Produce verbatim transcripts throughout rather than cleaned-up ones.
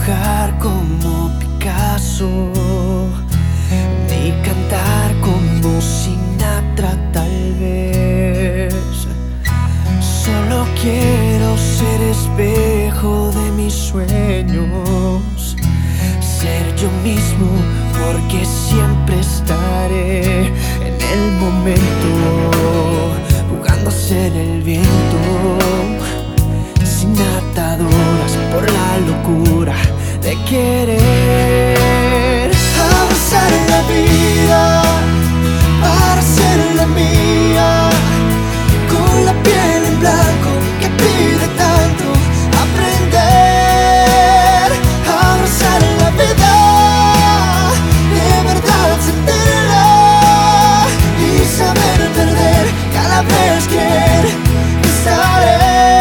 dibujar como Picasso, ni cantar como Sinatra tal vez. Solo quiero ser espejo de mis sueños, ser yo mismo, porque siempre estaré en el momento, jugando a ser el viento, sin ataduras por la locura de querer abrazar la vida para hacerla mía, con la piel en blanco que pide tanto aprender a abrazar la vida, de verdad sentirla y saber perder cada vez que estaré.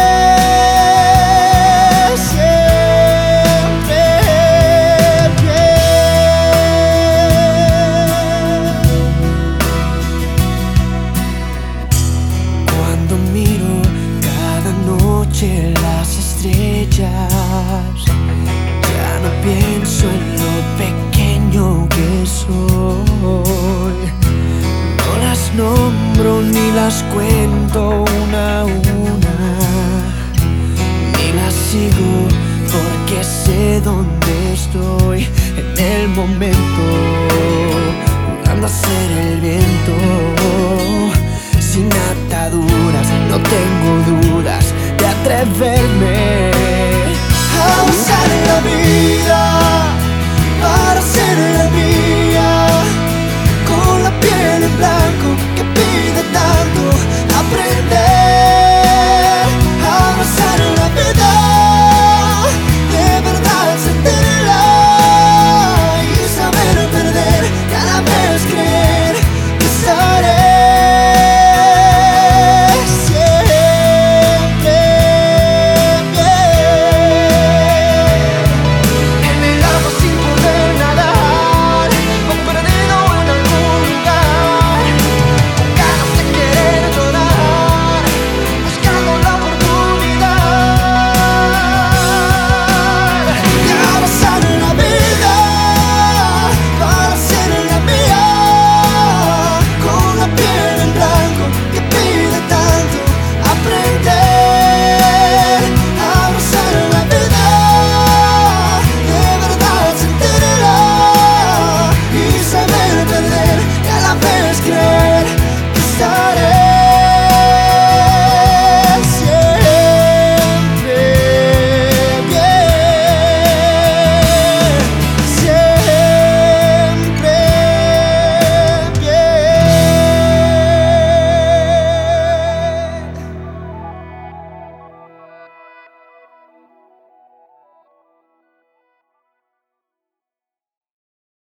Miro cada noche las estrellas, ya no pienso en lo pequeño que soy. No las nombro ni las cuento una a una, ni las sigo porque sé dónde estoy en el momento, jugando a ser el viento, sin ataduras. No tengo dudas de atreverme a usar la